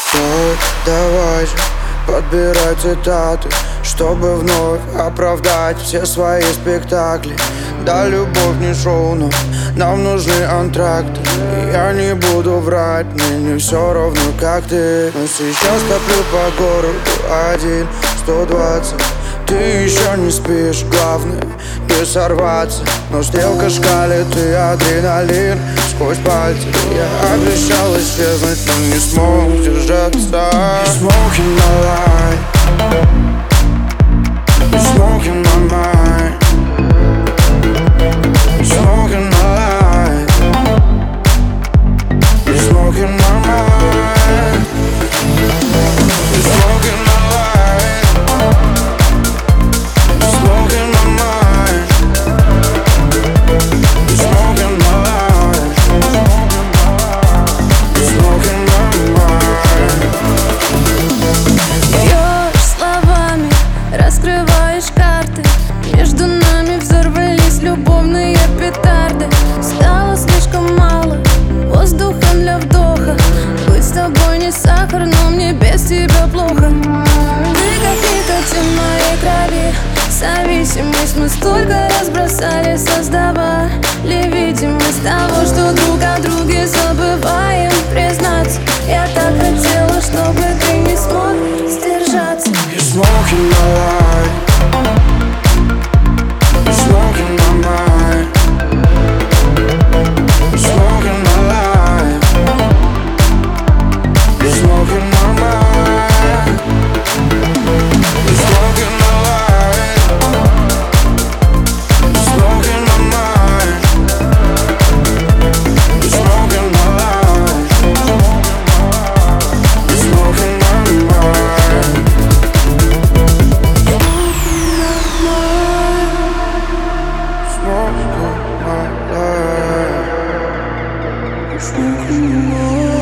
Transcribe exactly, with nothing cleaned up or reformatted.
Так, давай же, подбирай цитаты, чтобы вновь оправдать все свои спектакли. Да, любовь не шоу, но нам нужны антракты. И я не буду врать, мне не все равно, как ты. Но сейчас топлю по городу один, сто двадцать. Ты еще не спишь, главное не сорваться. Но стрелка шкалит и адреналин сквозь пальцы. Я обещал исчезнуть, но не смог держаться. You smoking my life, you smoking my mind, you smoking my life, you smoking my mind, you smoking my life, you smoking my mind, you smoking my life, you smoking my mind. Бьешь словами, раскрываешь карты. Между нами взорвались любовные петарды. Стало слишком мало воздуха для вдоха. Быть с тобой не сахар, но мне без тебя плохо. Ты как никотин в моей крови. Зависимость мы столько разбросали, создавали видимость того, что друг о друге забываем. Признаться, я так хотела, чтобы ты не смог сдержаться. You smoking my life, you smoking my mind, you smoking my life, you smoking my mind, you smoking my life, you smoking my mind, you smoking my life, you smoking my mind. Smoking my life, you smoking my life.